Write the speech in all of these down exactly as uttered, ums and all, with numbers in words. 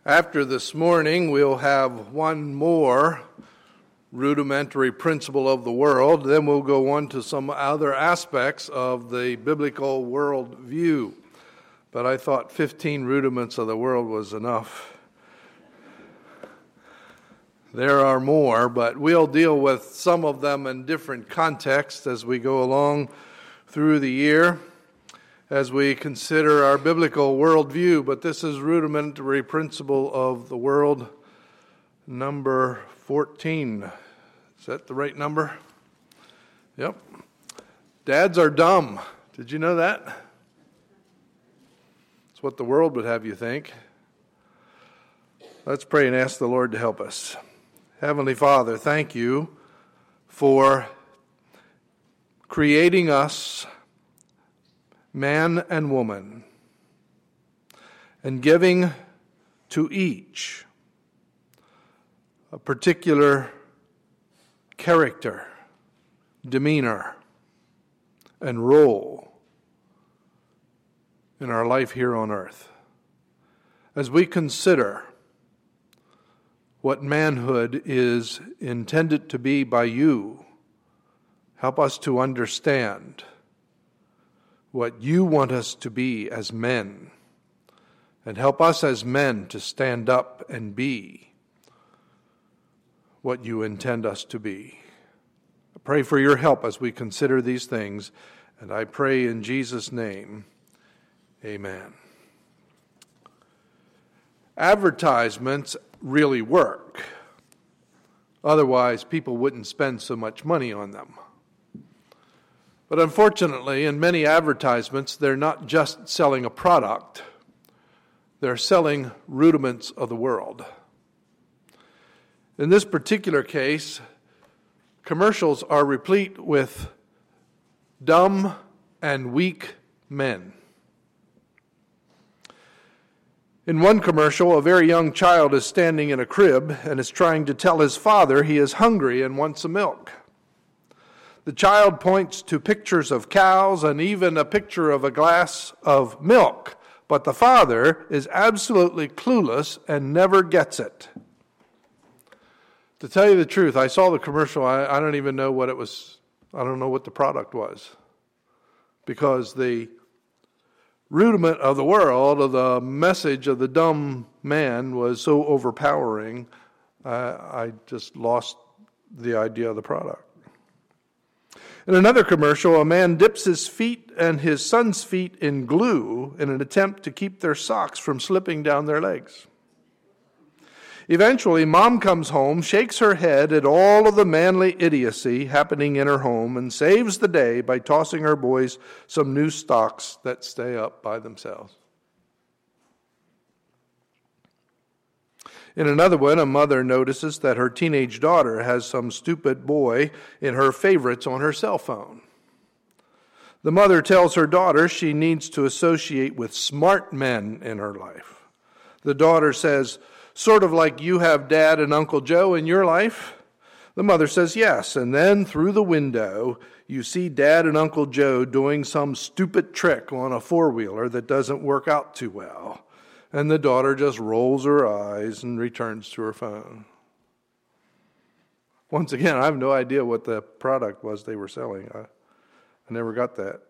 After this morning, we'll have one more rudimentary principle of the world. Then we'll go on to some other aspects of the biblical worldview. But I thought fifteen rudiments of the world was enough. There are more, but we'll deal with some of them in different contexts as we go along through the year, as we consider our biblical worldview. But this is rudimentary principle of the world, number fourteen. Is that the right number? Yep. Dads are dumb. Did you know that? It's what the world would have you think. Let's pray and ask the Lord to help us. Heavenly Father, thank you for creating us, man and woman, and giving to each a particular character, demeanor, and role in our life here on earth. As we consider what manhood is intended to be by you, help us to understand what you want us to be as men, and help us as men to stand up and be what you intend us to be. I pray for your help as we consider these things, and I pray in Jesus' name, amen. Advertisements really work. Otherwise, people wouldn't spend so much money on them. But unfortunately, in many advertisements, they're not just selling a product. They're selling rudiments of the world. In this particular case, commercials are replete with dumb and weak men. In one commercial, a very young child is standing in a crib and is trying to tell his father he is hungry and wants some milk. The child points to pictures of cows and even a picture of a glass of milk, but the father is absolutely clueless and never gets it. To tell you the truth, I saw the commercial. I, I don't even know what it was. I don't know what the product was, because the rudiment of the world, of the message of the dumb man, was so overpowering, uh, I just lost the idea of the product. In another commercial, a man dips his feet and his son's feet in glue in an attempt to keep their socks from slipping down their legs. Eventually, mom comes home, shakes her head at all of the manly idiocy happening in her home, and saves the day by tossing her boys some new socks that stay up by themselves. In another one, a mother notices that her teenage daughter has some stupid boy in her favorites on her cell phone. The mother tells her daughter she needs to associate with smart men in her life. The daughter says, "Sort of like you have Dad and Uncle Joe in your life?" The mother says yes, and then through the window, you see Dad and Uncle Joe doing some stupid trick on a four-wheeler that doesn't work out too well. And the daughter just rolls her eyes and returns to her phone. Once again, I have no idea what the product was they were selling. I, I never got that.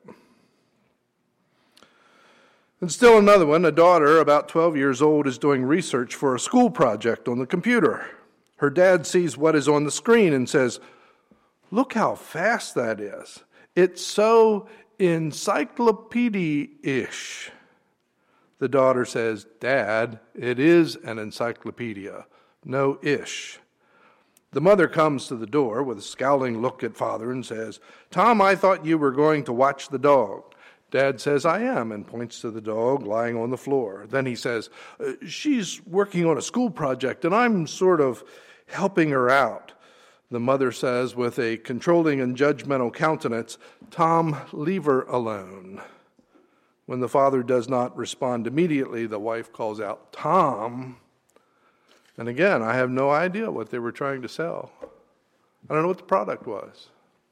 And still another one, a daughter about twelve years old is doing research for a school project on the computer. Her dad sees what is on the screen and says, "Look how fast that is. It's so encyclopedia-ish." The daughter says, "Dad, it is an encyclopedia. No ish." The mother comes to the door with a scowling look at father and says, "Tom, I thought you were going to watch the dog." Dad says, "I am," and points to the dog lying on the floor. Then he says, "She's working on a school project, and I'm sort of helping her out." The mother says, with a controlling and judgmental countenance, "Tom, leave her alone." When the father does not respond immediately, the wife calls out, "Tom." And again, I have no idea what they were trying to sell. I don't know what the product was.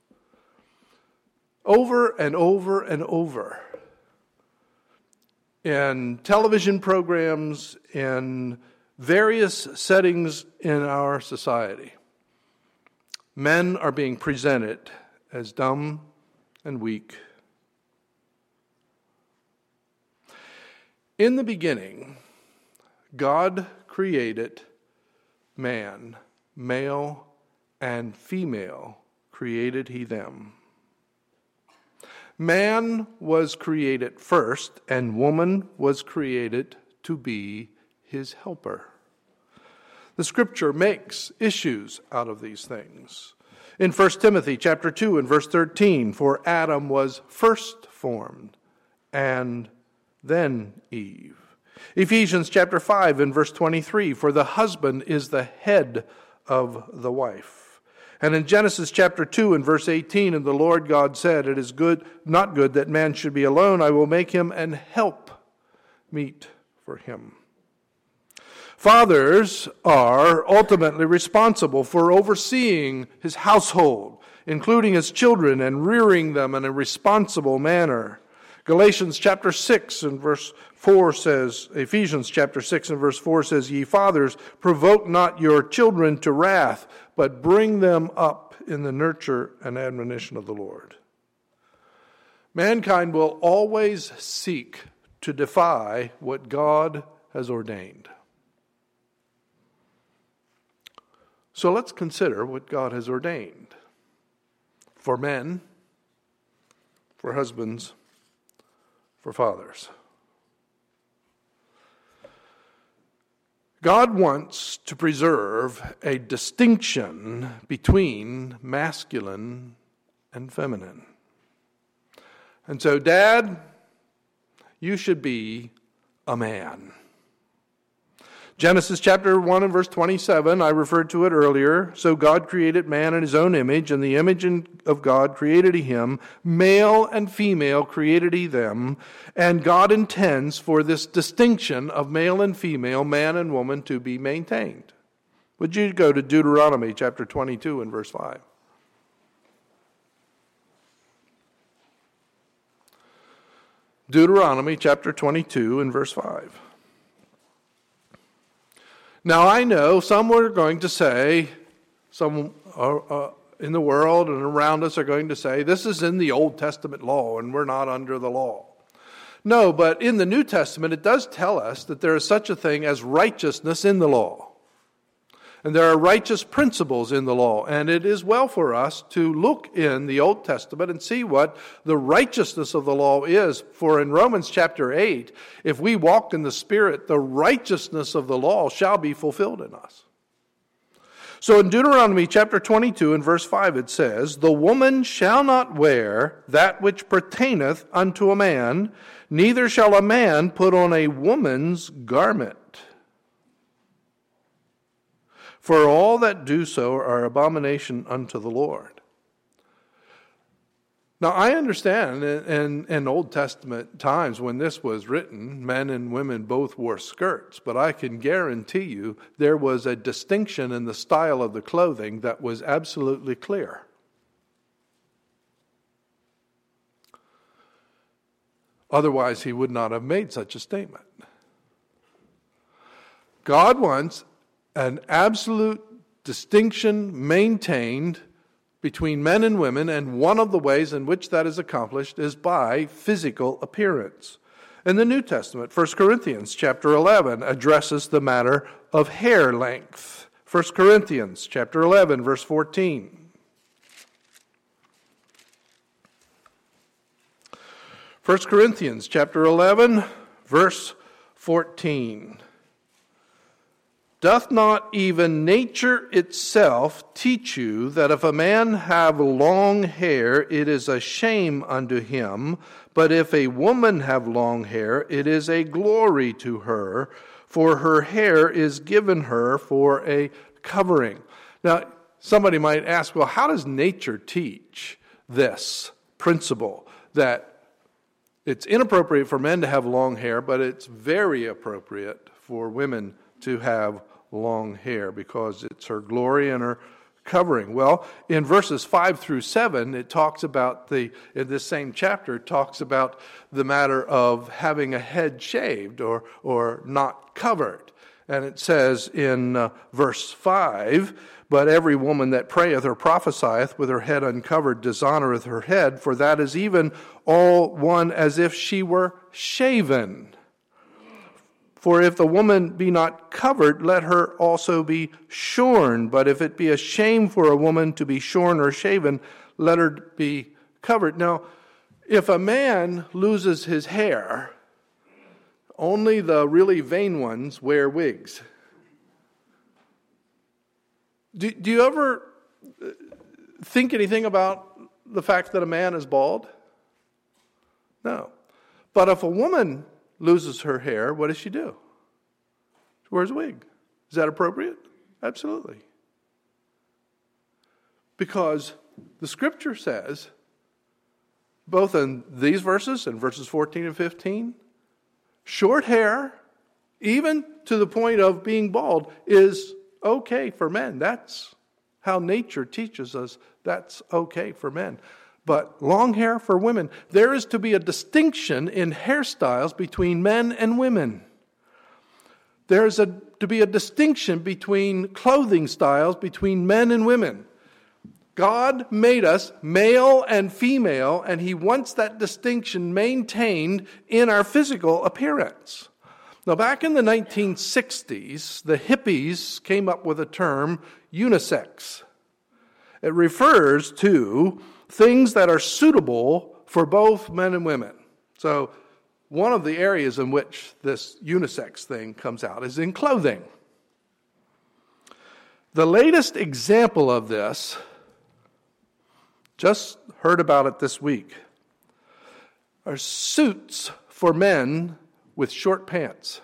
Over and over and over, in television programs, in various settings in our society, men are being presented as dumb and weak. In the beginning, God created man, male and female created he them. Man was created first, and woman was created to be his helper. The Scripture makes issues out of these things. In First Timothy chapter two and verse thirteen, for Adam was first formed, and then Eve. Ephesians chapter five and verse twenty-three, for the husband is the head of the wife. And in Genesis chapter two and verse eighteen, and the Lord God said, it is good, not good that man should be alone. I will make him an help meet for him. Fathers are ultimately responsible for overseeing his household, including his children, and rearing them in a responsible manner. Galatians chapter six and verse four says, Ephesians chapter six and verse four says, ye fathers, provoke not your children to wrath, but bring them up in the nurture and admonition of the Lord. Mankind will always seek to defy what God has ordained. So let's consider what God has ordained for men, for husbands, for fathers. God wants to preserve a distinction between masculine and feminine. And so, Dad, you should be a man. Genesis chapter one and verse twenty-seven, I referred to it earlier. So God created man in his own image, and the image of God created he him. Male and female created he them. And God intends for this distinction of male and female, man and woman, to be maintained. Would you go to Deuteronomy chapter twenty-two and verse five? Deuteronomy chapter twenty-two and verse five. Now I know some are going to say, some uh, uh, in the world and around us are going to say, this is in the Old Testament law and we're not under the law. No, but in the New Testament it does tell us that there is such a thing as righteousness in the law. And there are righteous principles in the law. And it is well for us to look in the Old Testament and see what the righteousness of the law is. For in Romans chapter eight, if we walk in the Spirit, the righteousness of the law shall be fulfilled in us. So in Deuteronomy chapter twenty-two and verse five it says, the woman shall not wear that which pertaineth unto a man, neither shall a man put on a woman's garment. For all that do so are abomination unto the Lord. Now, I understand in, in, in Old Testament times when this was written, men and women both wore skirts, but I can guarantee you there was a distinction in the style of the clothing that was absolutely clear. Otherwise, he would not have made such a statement. God wants an absolute distinction maintained between men and women, and one of the ways in which that is accomplished is by physical appearance. In the New Testament, First Corinthians chapter eleven addresses the matter of hair length. First Corinthians chapter eleven, verse fourteen. First Corinthians chapter eleven, verse fourteen. Doth not even nature itself teach you that if a man have long hair, it is a shame unto him, but if a woman have long hair, it is a glory to her, for her hair is given her for a covering. Now, somebody might ask, well, how does nature teach this principle that it's inappropriate for men to have long hair, but it's very appropriate for women to have long hair because it's her glory and her covering? Well, in verses five through seven, it talks about the, in this same chapter, it talks about the matter of having a head shaved or, or not covered. And it says in uh, verse five, "But every woman that prayeth or prophesieth with her head uncovered dishonoreth her head, for that is even all one as if she were shaven. For if the woman be not covered, let her also be shorn. But if it be a shame for a woman to be shorn or shaven, let her be covered." Now, if a man loses his hair, only the really vain ones wear wigs. Do, do you ever think anything about the fact that a man is bald? No. But if a woman loses her hair, what does she do? She wears a wig. Is that appropriate? Absolutely. Because the Scripture says, both in these verses, in verses fourteen and fifteen, short hair, even to the point of being bald, is okay for men. That's how nature teaches us that's okay for men. But long hair for women, there is to be a distinction in hairstyles between men and women. There is a, to be a distinction between clothing styles between men and women. God made us male and female, and He wants that distinction maintained in our physical appearance. Now, back in the nineteen sixties, the hippies came up with a term, unisex. It refers to things that are suitable for both men and women. So, one of the areas in which this unisex thing comes out is in clothing. The latest example of this, just heard about it this week, are suits for men with short pants.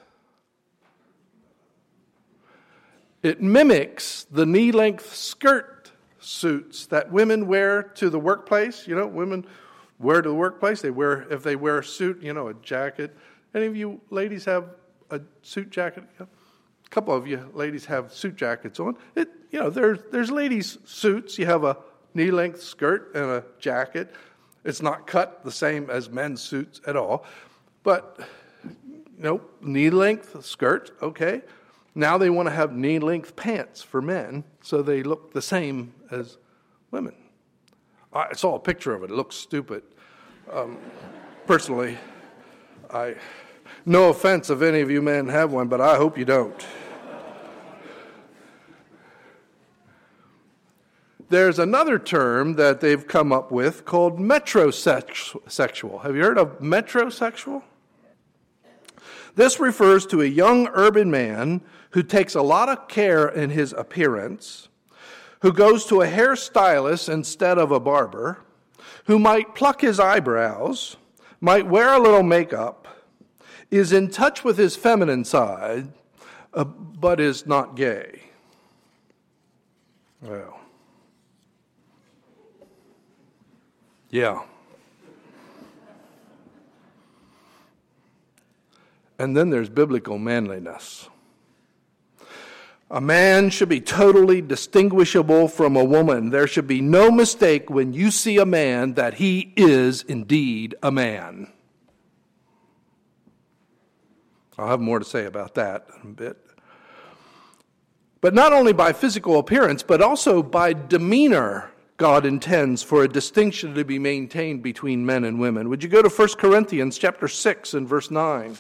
It mimics the knee-length skirt suits that women wear to the workplace. You know, women wear to the workplace. They wear, if they wear a suit, you know, a jacket. Any of you ladies have a suit jacket? A couple of you ladies have suit jackets on. It, you know, there's there's ladies' suits. You have a knee-length skirt and a jacket. It's not cut the same as men's suits at all. But, you know, knee-length skirt, okay. Now they want to have knee-length pants for men, so they look the same as women. I saw a picture of it. It looks stupid. Um, personally, I, no offense if any of you men have one, but I hope you don't. There's another term that they've come up with called metrosexual. Have you heard of metrosexual? This refers to a young urban man who takes a lot of care in his appearance, who goes to a hairstylist instead of a barber, who might pluck his eyebrows, might wear a little makeup, is in touch with his feminine side, uh, but is not gay. Well, yeah. And then there's biblical manliness. A man should be totally distinguishable from a woman. There should be no mistake when you see a man that he is indeed a man. I'll have more to say about that in a bit. But not only by physical appearance, but also by demeanor, God intends for a distinction to be maintained between men and women. Would you go to First Corinthians chapter six and verse nine?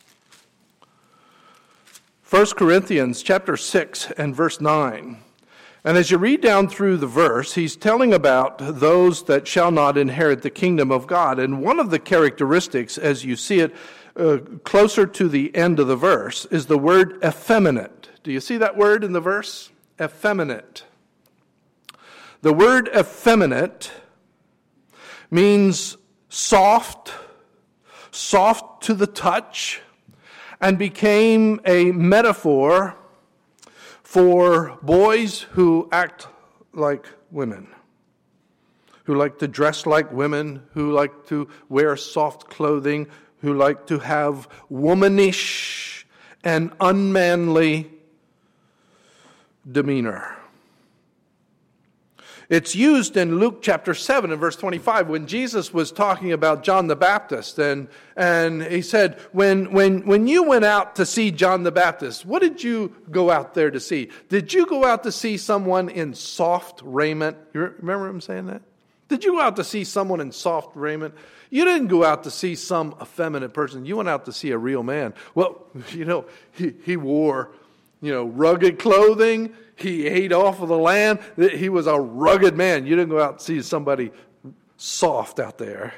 First Corinthians chapter six and verse nine. And as you read down through the verse, he's telling about those that shall not inherit the kingdom of God. And one of the characteristics, as you see it uh, closer to the end of the verse, is the word effeminate. Do you see that word in the verse? Effeminate. The word effeminate means soft, soft to the touch, and became a metaphor for boys who act like women, who like to dress like women, who like to wear soft clothing, who like to have womanish and unmanly demeanor. It's used in Luke chapter seven and verse twenty-five when Jesus was talking about John the Baptist. And, and he said, when, when, when you went out to see John the Baptist, what did you go out there to see? Did you go out to see someone in soft raiment? You remember him saying that? Did you go out to see someone in soft raiment? You didn't go out to see some effeminate person. You went out to see a real man. Well, you know, he, he wore, you know, rugged clothing. He ate off of the land. He was a rugged man. You didn't go out and see somebody soft out there.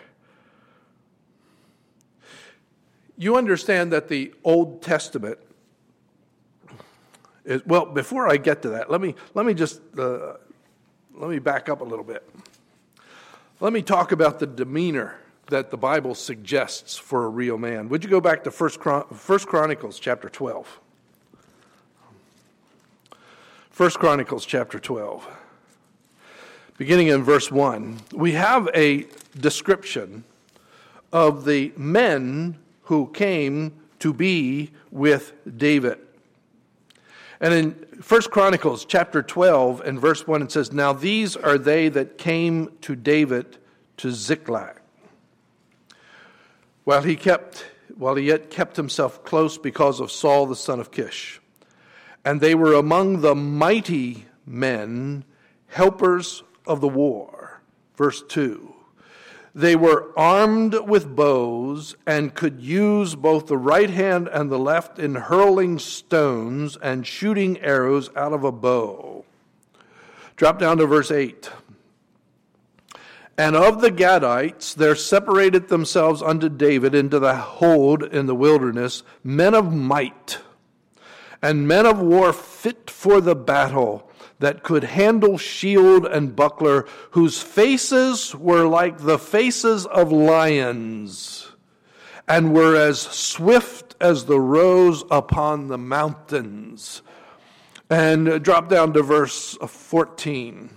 You understand that the Old Testament is, well, before I get to that, let me let me just uh, let me back up a little bit. Let me talk about the demeanor that the Bible suggests for a real man. Would you go back to First Chronicles chapter twelve? First Chronicles chapter twelve. Beginning in verse one, we have a description of the men who came to be with David. And in First Chronicles chapter twelve and verse one, it says, "Now these are they that came to David to Ziklag, while he kept, while he yet kept himself close because of Saul the son of Kish. And they were among the mighty men, helpers of the war." Verse two. "They were armed with bows and could use both the right hand and the left in hurling stones and shooting arrows out of a bow." Drop down to verse eight. "And of the Gadites there separated themselves unto David into the hold in the wilderness men of might, and men of war fit for the battle, that could handle shield and buckler, whose faces were like the faces of lions, and were as swift as the roes upon the mountains." And drop down to verse fourteen.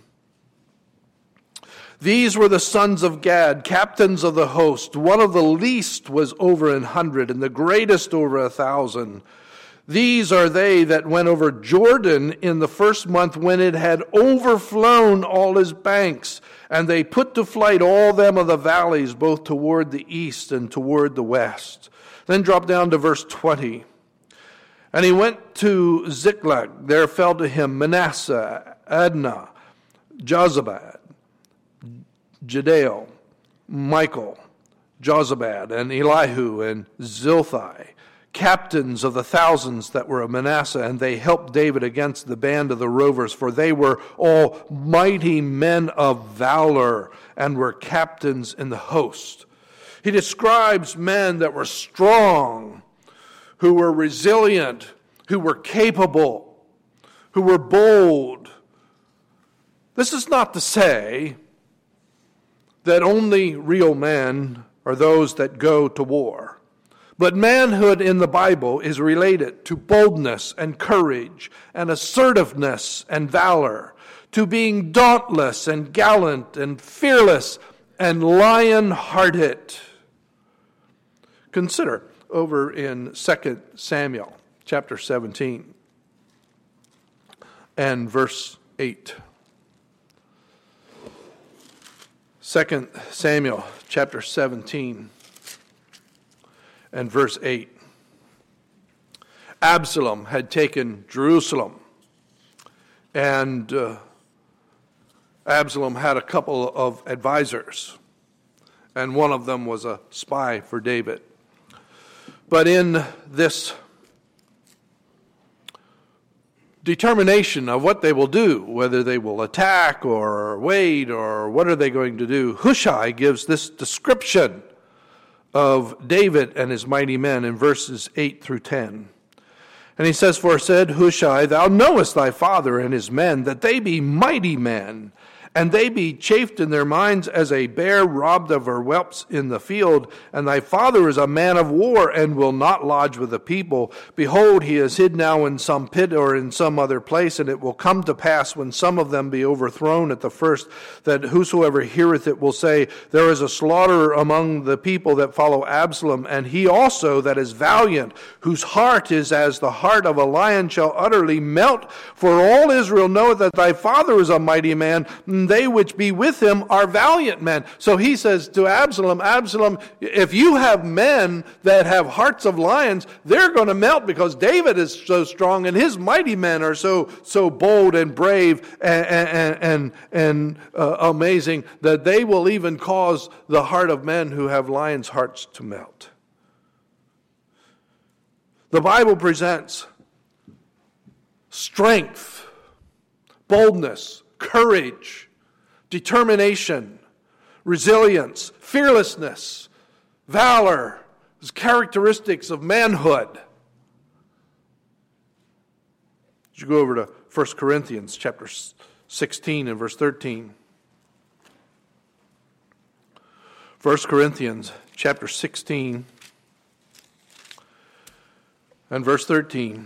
"These were the sons of Gad, captains of the host. One of the least was over an hundred, and the greatest over a thousand. These are they that went over Jordan in the first month, when it had overflown all his banks. And they put to flight all them of the valleys, both toward the east and toward the west." Then drop down to verse twenty. "And he went to Ziklag. There fell to him Manasseh, Adnah, Jozabad, Jediel, Michael, Jozabad, and Elihu, and Zilthai, captains of the thousands that were of Manasseh, and they helped David against the band of the rovers, for they were all mighty men of valor and were captains in the host." He describes men that were strong, who were resilient, who were capable, who were bold. This is not to say that only real men are those that go to war. But manhood in the Bible is related to boldness and courage and assertiveness and valor, to being dauntless and gallant and fearless and lion-hearted. Consider over in Second Samuel chapter seventeen and verse eight. Second Samuel chapter seventeen and verse eight. Absalom had taken Jerusalem, and uh, Absalom had a couple of advisors, and one of them was a spy for David. But in this determination of what they will do, whether they will attack or wait or what are they going to do, Hushai gives this description of David and his mighty men in verses eight through ten. And he says, "For said Hushai, thou knowest thy father and his men, that they be mighty men, and they be chafed in their minds as a bear robbed of her whelps in the field. And thy father is a man of war, and will not lodge with the people. Behold, he is hid now in some pit or in some other place. And it will come to pass, when some of them be overthrown at the first, that whosoever heareth it will say, There is a slaughterer among the people that follow Absalom. And he also that is valiant, whose heart is as the heart of a lion, shall utterly melt. For all Israel knoweth that thy father is a mighty man. and they which be with him are valiant men. So he says to Absalom, Absalom, if you have men that have hearts of lions, they're going to melt because David is so strong and his mighty men are so so bold and brave and, and, and, and uh, amazing that they will even cause the heart of men who have lions' hearts to melt. The Bible presents strength, boldness, courage, determination, resilience, fearlessness, valor as characteristics of manhood. You go over to First Corinthians chapter sixteen and verse thirteen. First Corinthians chapter sixteen and verse thirteen.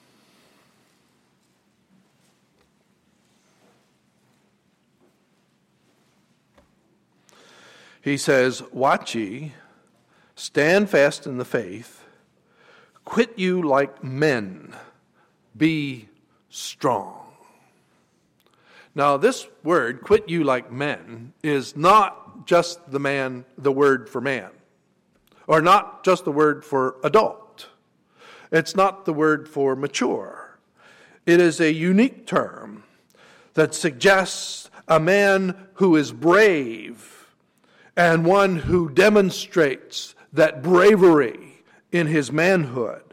He says, watch ye, stand fast in the faith, quit you like men, be strong. Now this word, quit you like men, is not just the man, the word for man, or not just the word for adult. It's not the word for mature. It is a unique term that suggests a man who is brave and one who demonstrates that bravery in his manhood.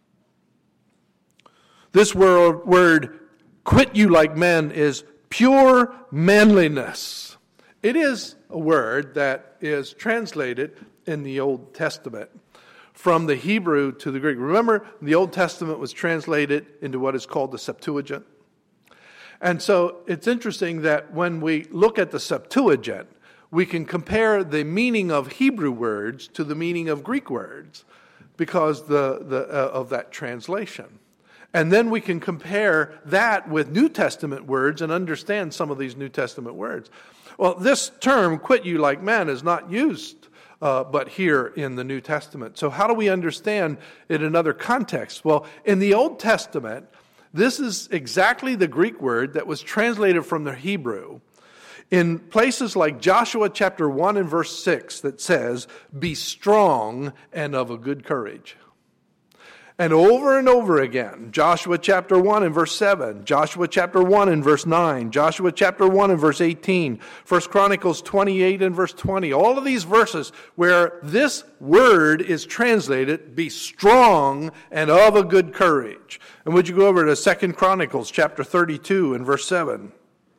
This word, word, quit you like men, is pure manliness. It is a word that is translated in the Old Testament from the Hebrew to the Greek. Remember, the Old Testament was translated into what is called the Septuagint. And so it's interesting that when we look at the Septuagint, we can compare the meaning of Hebrew words to the meaning of Greek words because the, the, uh, of that translation. And then we can compare that with New Testament words and understand some of these New Testament words. Well, this term, quit you like men, is not used uh, but here in the New Testament. So how do we understand it in other contexts? Well, in the Old Testament, this is exactly the Greek word that was translated from the Hebrew in places like Joshua chapter one and verse six that says, be strong and of a good courage. And over and over again, Joshua chapter one and verse seven, Joshua chapter one and verse nine, Joshua chapter one and verse eighteen, First Chronicles twenty-eight and verse twenty, all of these verses where this word is translated, be strong and of a good courage. And would you go over to Second Chronicles chapter thirty-two and verse seven?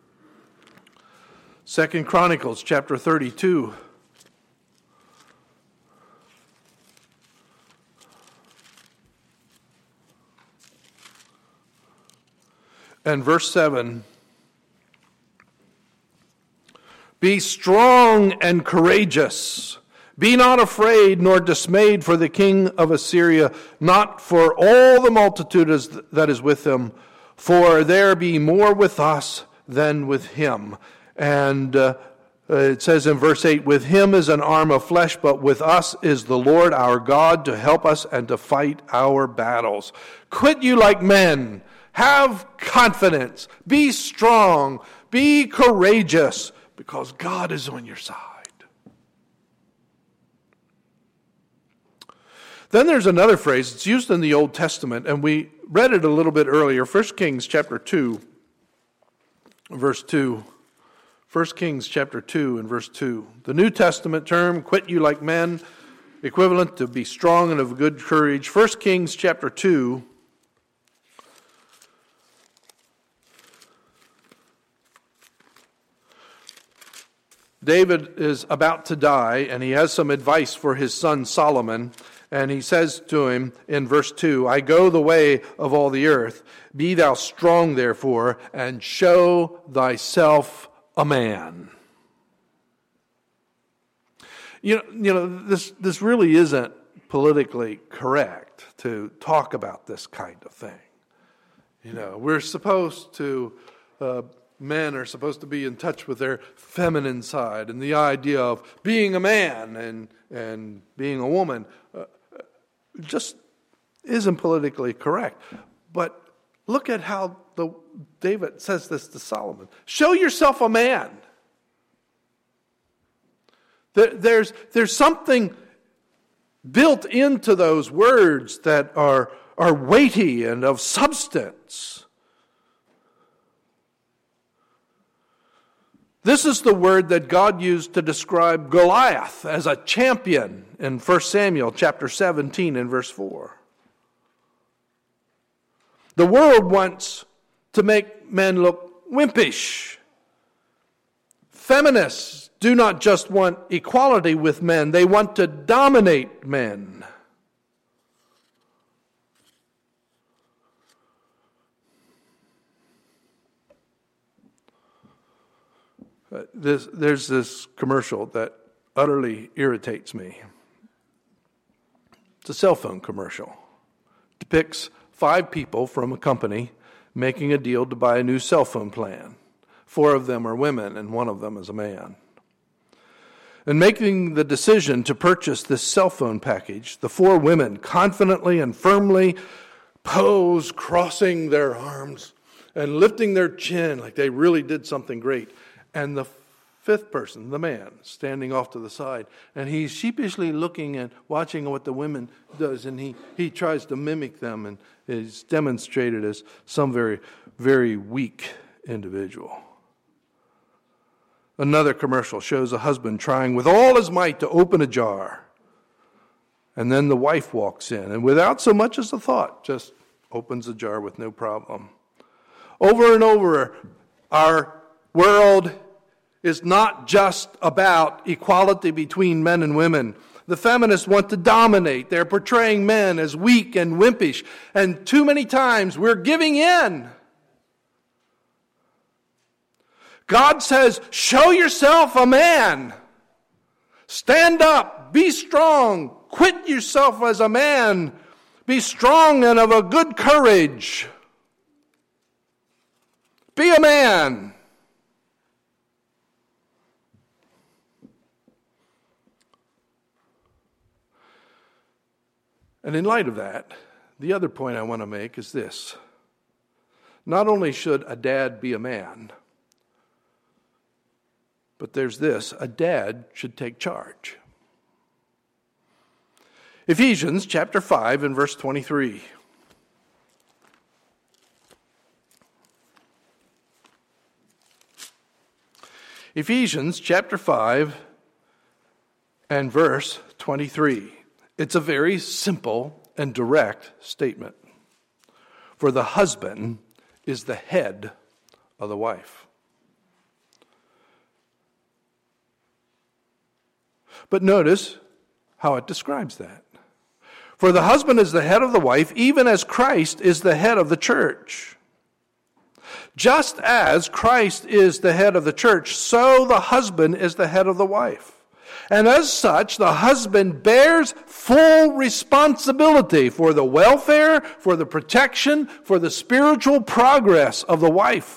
Second Chronicles chapter thirty-two. And verse seven. Be strong and courageous. Be not afraid nor dismayed for the king of Assyria, not for all the multitude that is with him, for there be more with us than with him. And uh, it says in verse eight, with him is an arm of flesh, but with us is the Lord our God to help us and to fight our battles. Quit you like men. Have confidence. Be strong. Be courageous, because God is on your side. Then there's another phrase. It's used in the Old Testament, and we read it a little bit earlier. First Kings chapter two, verse two. First Kings chapter two and verse two. The New Testament term, quit you like men, equivalent to be strong and of good courage. First Kings chapter two. David is about to die, and he has some advice for his son Solomon. And he says to him in verse two, I go the way of all the earth. Be thou strong, therefore, and show thyself a man. You know, you know this, this really isn't politically correct to talk about this kind of thing. You know, we're supposed to... Uh, Men are supposed to be in touch with their feminine side, and the idea of being a man and and being a woman uh, just isn't politically correct. But Look at how the, David says this to Solomon. Show yourself a man. There, there's, there's something built into those words that are, are weighty and of substance. This is the word that God used to describe Goliath as a champion in First Samuel chapter seventeen and verse four. The world wants to make men look wimpish. Feminists do not just want equality with men, they want to dominate men. Uh, this, there's this commercial that utterly irritates me. It's a cell phone commercial. It depicts five people from a company making a deal to buy a new cell phone plan. Four of them are women and one of them is a man. In making the decision to purchase this cell phone package, the four women confidently and firmly pose, crossing their arms and lifting their chin like they really did something great. And the fifth person, the man, standing off to the side, and he's sheepishly looking and watching what the women does, and he, he tries to mimic them, and is demonstrated as some very, very weak individual. Another commercial shows a husband trying with all his might to open a jar, and then the wife walks in, and without so much as a thought, just opens the jar with no problem. Over and over, our world is not just about equality between men and women. The feminists want to dominate. They're portraying men as weak and wimpish. And too many times we're giving in. God says, show yourself a man. Stand up. Be strong. Quit yourself as a man. Be strong and of a good courage. Be a man. And in light of that, the other point I want to make is this. Not only should a dad be a man, but there's this, a dad should take charge. Ephesians chapter five and verse twenty-three. Ephesians chapter five and verse twenty-three. It's a very simple and direct statement. For the husband is the head of the wife. But notice how it describes that. For the husband is the head of the wife, even as Christ is the head of the church. Just as Christ is the head of the church, so the husband is the head of the wife. And as such, the husband bears full responsibility for the welfare, for the protection, for the spiritual progress of the wife.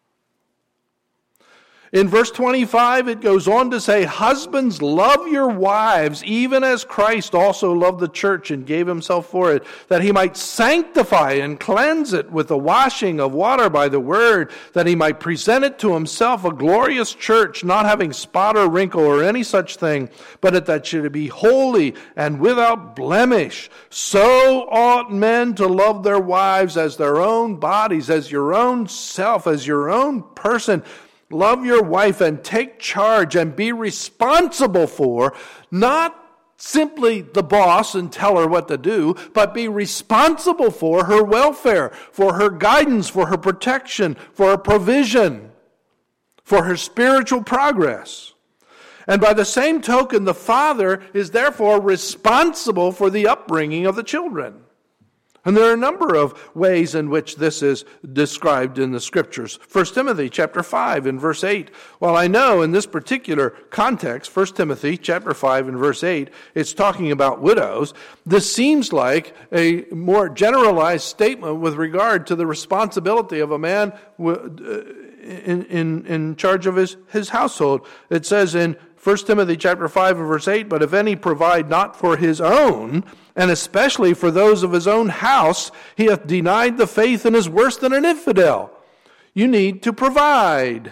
In verse twenty-five, it goes on to say, husbands, love your wives, even as Christ also loved the church and gave himself for it, that he might sanctify and cleanse it with the washing of water by the word, that he might present it to himself a glorious church, not having spot or wrinkle or any such thing, but that should be holy and without blemish. So ought men to love their wives as their own bodies, as your own self, as your own person. Love your wife and take charge and be responsible for, not simply the boss and tell her what to do, but be responsible for her welfare, for her guidance, for her protection, for her provision, for her spiritual progress. And by the same token, the father is therefore responsible for the upbringing of the children. And there are a number of ways in which this is described in the Scriptures. First Timothy chapter five and verse eight. Well, I know in this particular context, First Timothy chapter five and verse eight, it's talking about widows. This seems like a more generalized statement with regard to the responsibility of a man in, in, in charge of his, his household. It says in First Timothy chapter five and verse eight, but if any provide not for his own, and especially for those of his own house, he hath denied the faith and is worse than an infidel. You need to provide.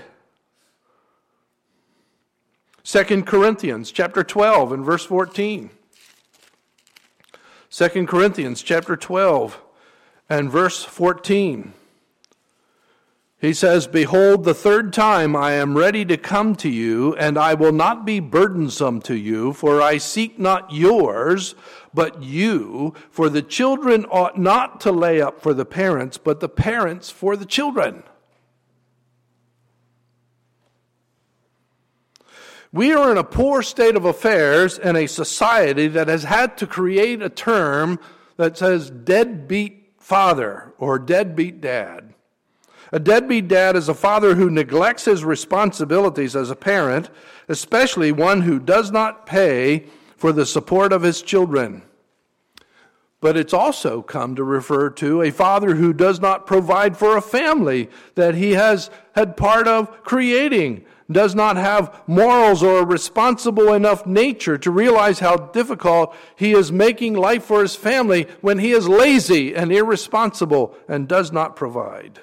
Second Corinthians chapter twelve and verse fourteen. Second Corinthians chapter twelve and verse fourteen. He says, behold, the third time I am ready to come to you, and I will not be burdensome to you, for I seek not yours, but you. For the children ought not to lay up for the parents, but the parents for the children. We are in a poor state of affairs in a society that has had to create a term that says deadbeat father or deadbeat dad. A deadbeat dad is a father who neglects his responsibilities as a parent, especially one who does not pay for the support of his children. But it's also come to refer to a father who does not provide for a family that he has had part of creating, does not have morals or a responsible enough nature to realize how difficult he is making life for his family when he is lazy and irresponsible and does not provide.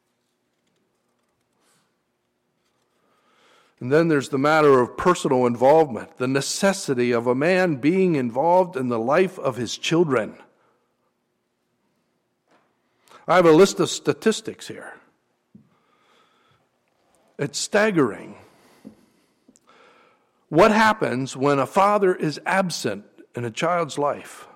And then there's the matter of personal involvement, the necessity of a man being involved in the life of his children. I have a list of statistics here. It's staggering. What happens when a father is absent in a child's life?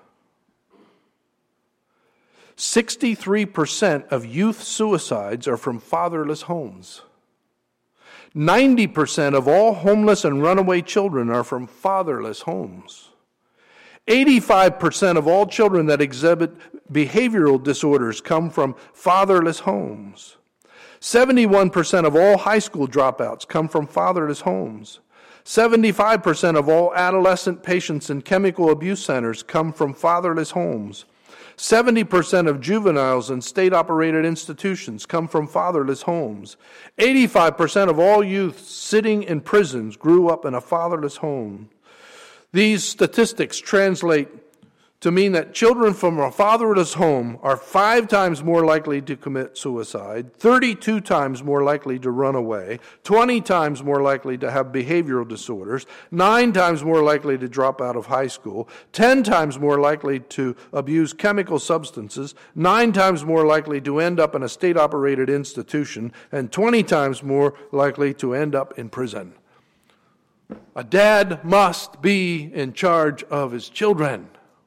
sixty-three percent of youth suicides are from fatherless homes. ninety percent of all homeless and runaway children are from fatherless homes. eighty-five percent of all children that exhibit behavioral disorders come from fatherless homes. seventy-one percent of all high school dropouts come from fatherless homes. seventy-five percent of all adolescent patients in chemical abuse centers come from fatherless homes. seventy percent of juveniles in state-operated institutions come from fatherless homes. eighty-five percent of all youth sitting in prisons grew up in a fatherless home. These statistics translate to mean that children from a fatherless home are five times more likely to commit suicide, thirty-two times more likely to run away, twenty times more likely to have behavioral disorders, nine times more likely to drop out of high school, ten times more likely to abuse chemical substances, nine times more likely to end up in a state-operated institution, and twenty times more likely to end up in prison. A dad must be in charge of his children.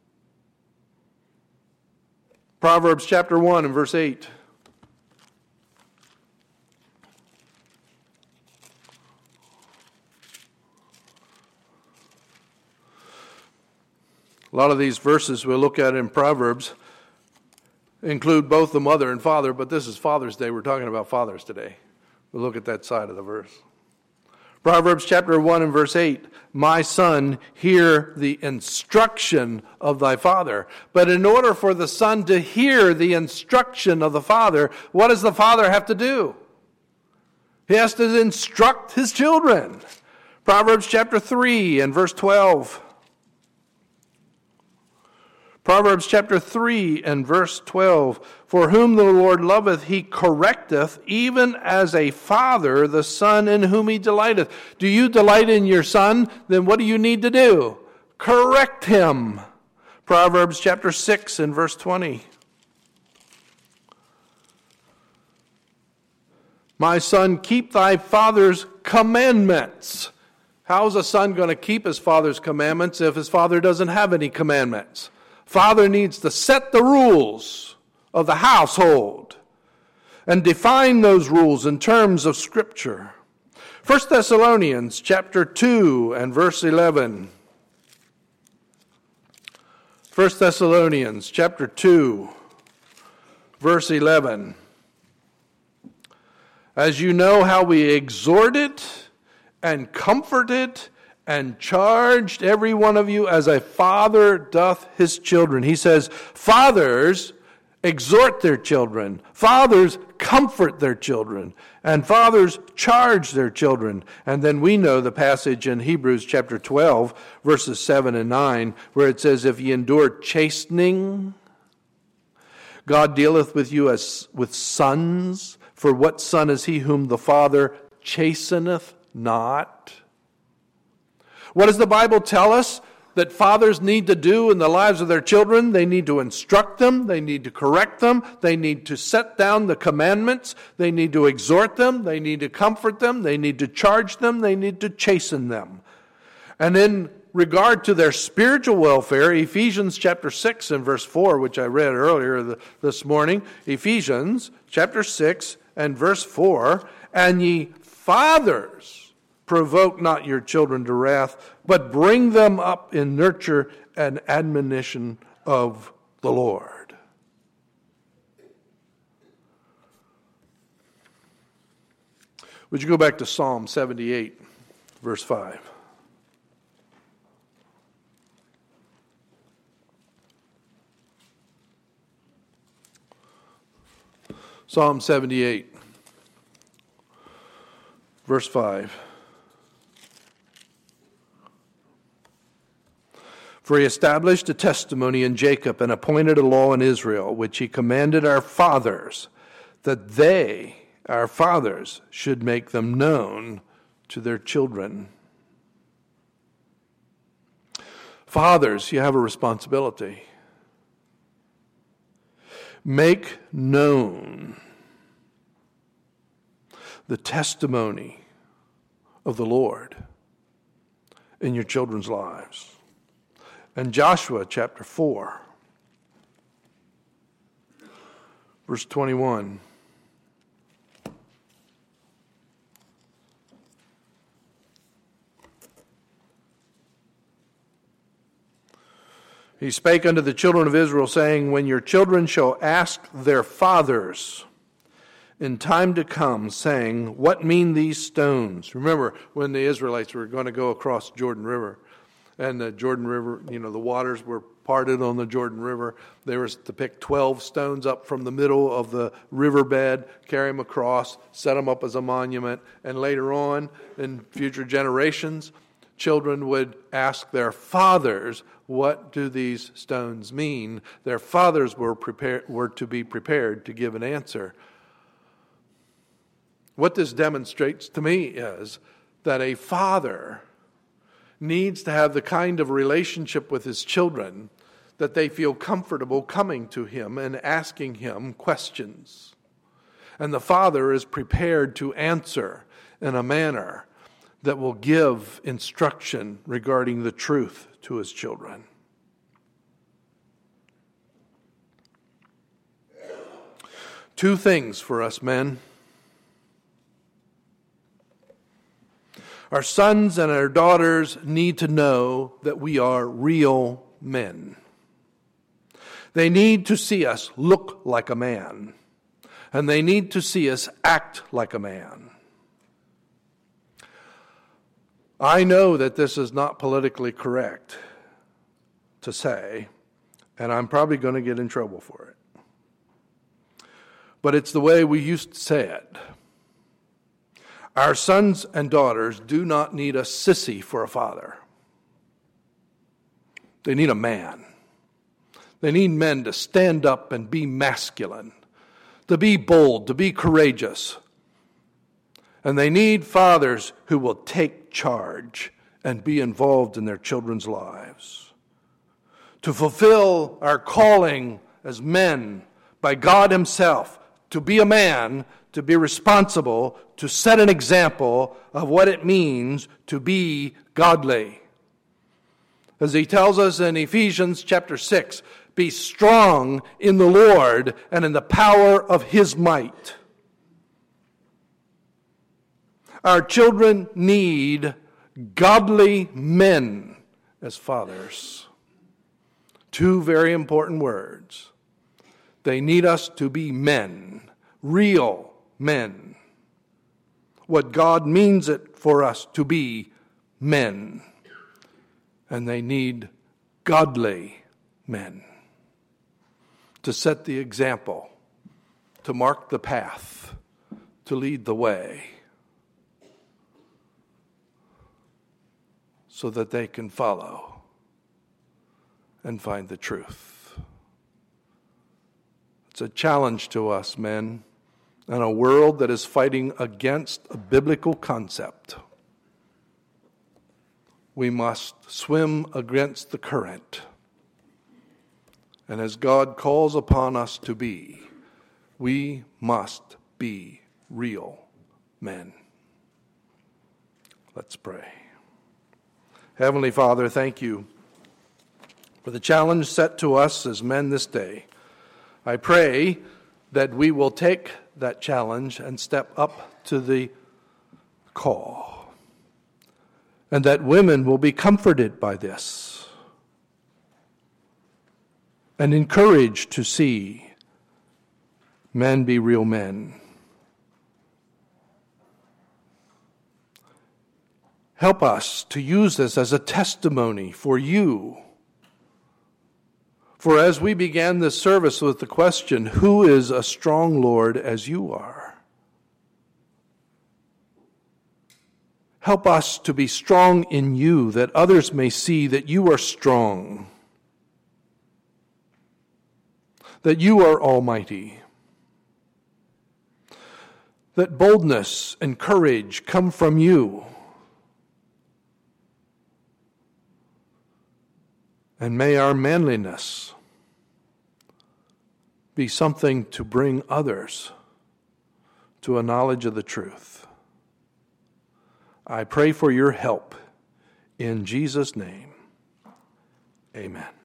Proverbs chapter one and verse eight. A lot of these verses we'll look at in Proverbs include both the mother and father, but this is Father's Day. We're talking about fathers today. We'll look at that side of the verse. Proverbs chapter one and verse eight, my son, hear the instruction of thy father. But in order for the son to hear the instruction of the father, what does the father have to do? He has to instruct his children. Proverbs chapter three and verse twelve. Proverbs chapter three and verse twelve. For whom the Lord loveth, he correcteth, even as a father the son in whom he delighteth. Do you delight in your son? Then what do you need to do? Correct him. Proverbs chapter six and verse twenty. My son, keep thy father's commandments. How is a son going to keep his father's commandments if his father doesn't have any commandments? Father needs to set the rules of the household and define those rules in terms of Scripture. First Thessalonians chapter two and verse eleven. First Thessalonians chapter two, verse eleven. As you know how we exhorted and comforted and charged every one of you as a father doth his children. He says, fathers, exhort their children. Fathers comfort their children. And fathers charge their children. And then we know the passage in Hebrews chapter twelve, verses seven and nine, where it says, if ye endure chastening, God dealeth with you as with sons. For what son is he whom the Father chasteneth not? What does the Bible tell us that fathers need to do in the lives of their children? They need to instruct them. They need to correct them. They need to set down the commandments. They need to exhort them. They need to comfort them. They need to charge them. They need to chasten them. And in regard to their spiritual welfare, Ephesians chapter six and verse four, which I read earlier this morning, Ephesians chapter six and verse four, and ye fathers, provoke not your children to wrath, but bring them up in nurture and admonition of the Lord. Would you go back to Psalm seventy-eight, verse five? Psalm seventy-eight, verse five. For he established a testimony in Jacob and appointed a law in Israel, which he commanded our fathers, that they, our fathers, should make them known to their children. Fathers, you have a responsibility. Make known the testimony of the Lord in your children's lives. And Joshua chapter four, verse twenty-one. He spake unto the children of Israel, saying, when your children shall ask their fathers in time to come, saying, what mean these stones? Remember when the Israelites were going to go across Jordan River, and the Jordan River, you know, the waters were parted on the Jordan River. They were to pick twelve stones up from the middle of the riverbed, carry them across, set them up as a monument, and later on, in future generations, children would ask their fathers, what do these stones mean? Their fathers were prepared, were to be prepared to give an answer. What this demonstrates to me is that a father needs to have the kind of relationship with his children that they feel comfortable coming to him and asking him questions. And the father is prepared to answer in a manner that will give instruction regarding the truth to his children. Two things for us men. Our sons and our daughters need to know that we are real men. They need to see us look like a man, and they need to see us act like a man. I know that this is not politically correct to say, and I'm probably going to get in trouble for it. But it's the way we used to say it. Our sons and daughters do not need a sissy for a father. They need a man. They need men to stand up and be masculine, to be bold, to be courageous. And they need fathers who will take charge and be involved in their children's lives. To fulfill our calling as men by God Himself, to be a man, to be responsible, to set an example of what it means to be godly. As he tells us in Ephesians chapter six, be strong in the Lord and in the power of His might. Our children need godly men as fathers. Two very important words. They need us to be men, real men. What God means it for us to be men. And they need godly men. to set the example, to mark the path, to lead the way, so that they can follow and find the truth. It's a challenge to us, men, in a world that is fighting against a biblical concept. We must swim against the current. And as God calls upon us to be, we must be real men. Let's pray. Heavenly Father, thank you for the challenge set to us as men this day. I pray that we will take that challenge and step up to the call, and that women will be comforted by this and encouraged to see men be real men. Help us to use this as a testimony for you. For as we began this service with the question, who is a strong Lord as you are? Help us to be strong in you, that others may see that you are strong, that you are almighty, that boldness and courage come from you. And may our manliness be something to bring others to a knowledge of the truth. I pray for your help in Jesus' name. Amen.